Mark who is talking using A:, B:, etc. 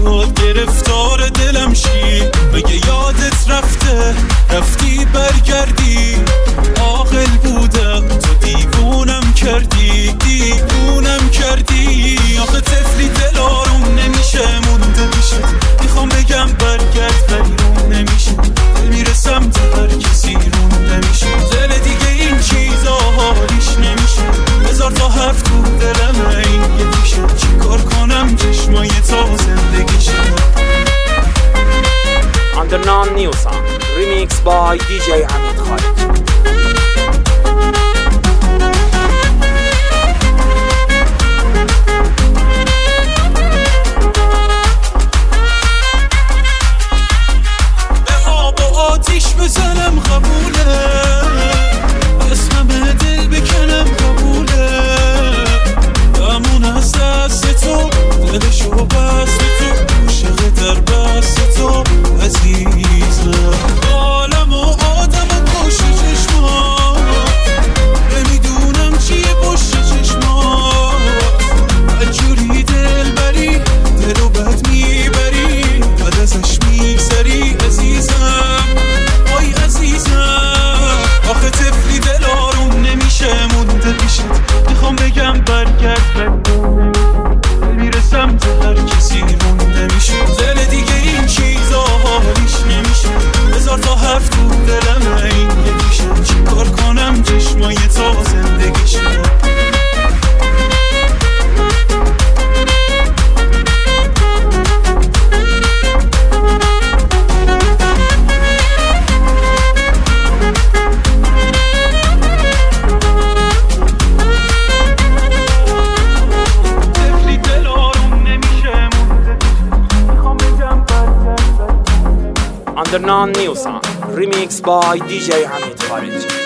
A: میخواد گرفتار دلم شی. مگه یادت رفتی برگردی. عاقل بودم تو دیوونم کردی. آخه طفلی دل آروم نمیشه مونده میشه. میخوام بگم برگرد ولی اون نمیشه. دل میرسم تا هر کسی رون نمیشه. دل دیگه این چیزا حالیش نمیشه. هزار تا حرف تو دلم این یکیشه. چیکار کنم چشمای تا زندگیشه.
B: Under non-new song remix by DJ Hamid Khalid.
A: بزنم قبوله. از همه دل بکنم قبوله. دمون از دست تو دلشو بست تو. عاشق در بست تو عزیزم. عالم و آدم و پشت چشمات. نمیدونم چیه پشت چشمات. هرجوری دل بری دلو بد میبری. بعد ازش میگذری عزیزم. آخه طفلی دل آروم نمیشه مونده میشه. میخوام بگم برگرد ولی میرسم تا هر کسی مونده میشه. دل دیگه این چیزا حالیش نمیشه. هزار تا حرف تو دلم این یکیشه. چیکار کنم چشمای تا زندگیشه.
B: Under non-new song remix by DJ Hamid Khalid.